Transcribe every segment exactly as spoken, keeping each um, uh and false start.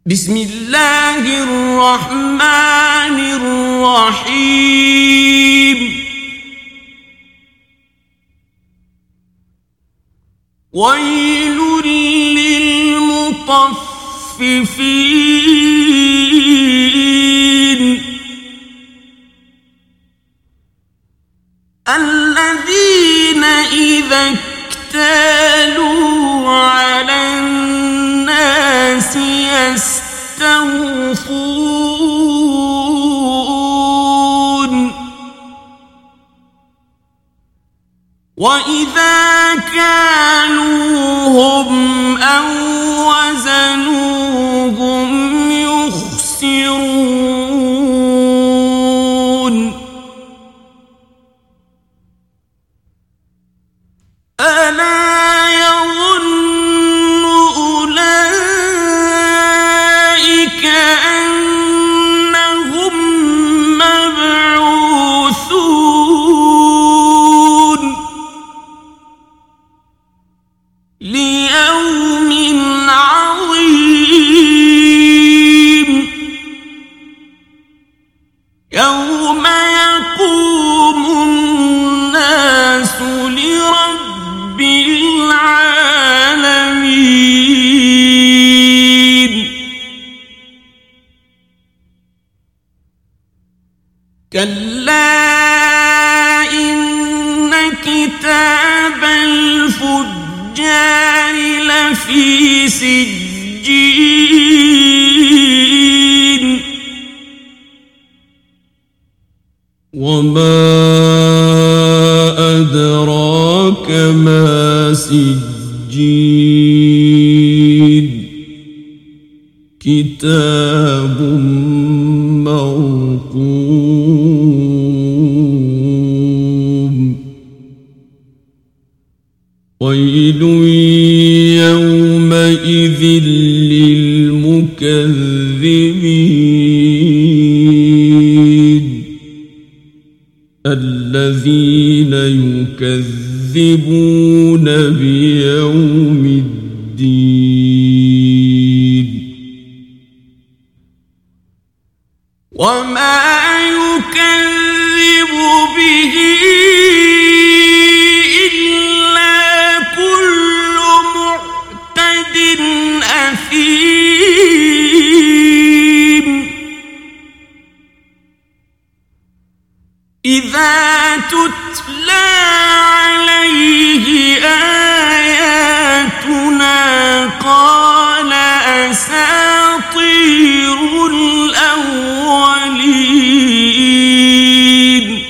بسم الله الرحمن الرحيم ويل للمطففين الذين إذا اكتالوا على الناس يستوفون وإذا كالوهم أو وزنوهم يخسرون ألا يظن أولئك أنهم مبعوثون ليوم عظيم يوم يقوم الناس لرب العالمين كلا إن كتاب الفجار لفي سجين وما أدراك ما سجين كتاب مرقوم ويل يومئذ للمكذبين الذين يكذبون بيوم الدين وما يكذب به إلا كل معتد أثيم إذا تتلى عليه آياتنا قال أساطير الأولين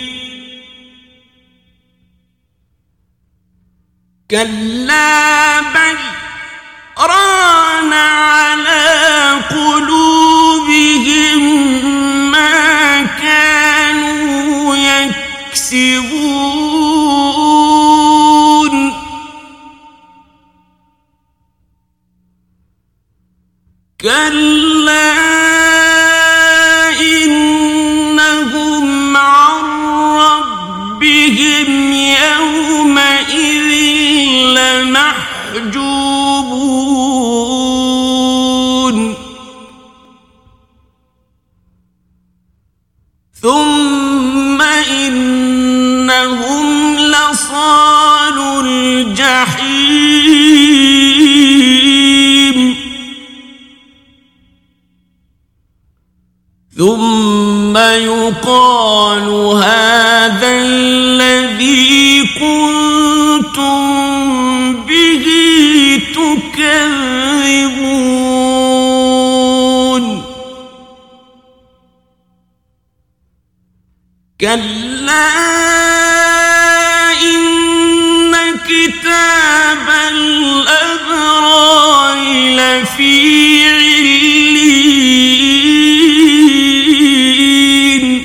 كلا بل ران على قلوبهم ما كانوا يكسبون كلا إنهم عن ربهم يومئذ لمحجوبون ثم إنهم لصالو الجحيم ثم يقال هذا الذي كنتم به تكذبون كلا إن كتاب الأبرار لفي عليين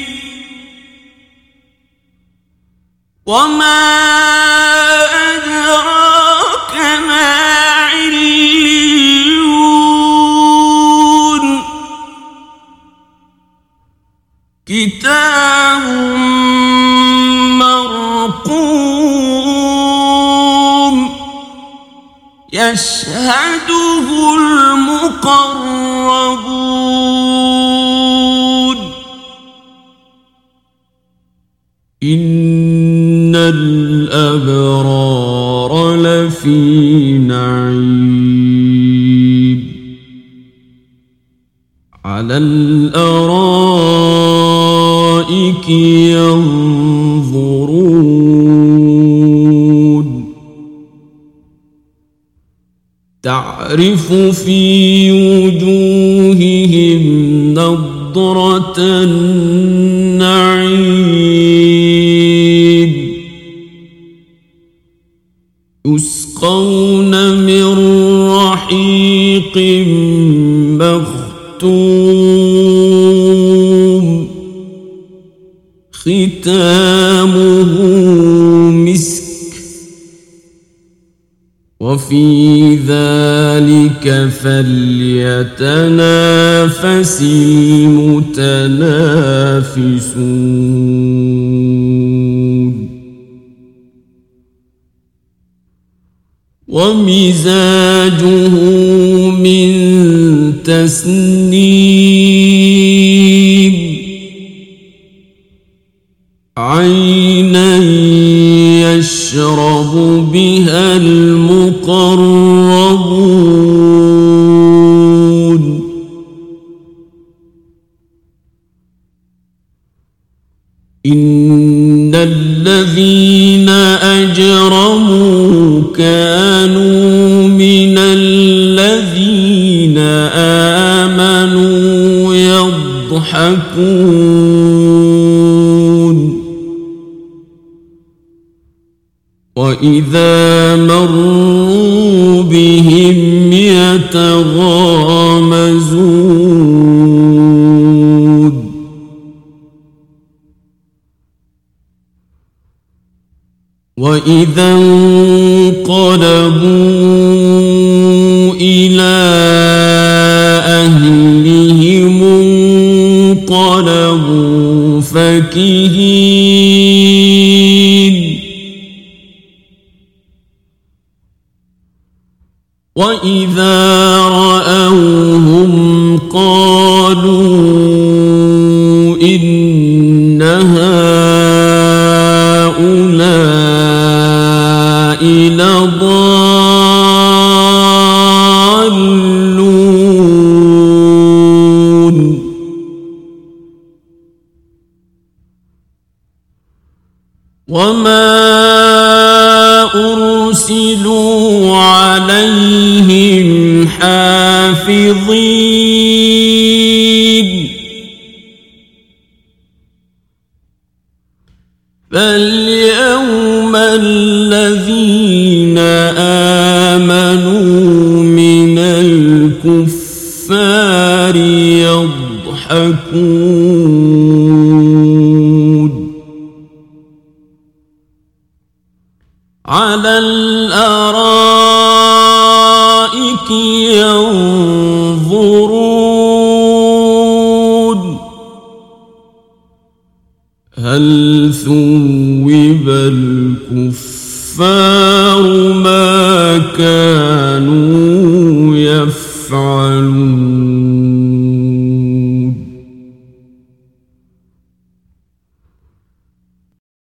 وما أدراك ما عليون كتاب مرقوم يشهده المقربون المقربون إن الأبرار لفي نعيم على الأرائك ينظرون تعرف في وجوههم نضرة النعيم يسقون من رحيق مختوم ختامه مسك وفي ذلك فليتنافس المتنافسون ومزاجه من تسنيم عينا يشرب بها المقربون إن الذين أجرموا كانوا من الذين آمنوا يضحكون وإذا مروا بهم يتغامزون وإذا انقلبوا إلى أهلهم انقلبوا فكهين وإذا رأوهم قالوا إن هؤلاء لضالون وما أرسلوا عليهم حافظين فاليوم الذين آمنوا من الكفار يضحكون على الأرائك ينظرون هل ثوب الكفار ما كانوا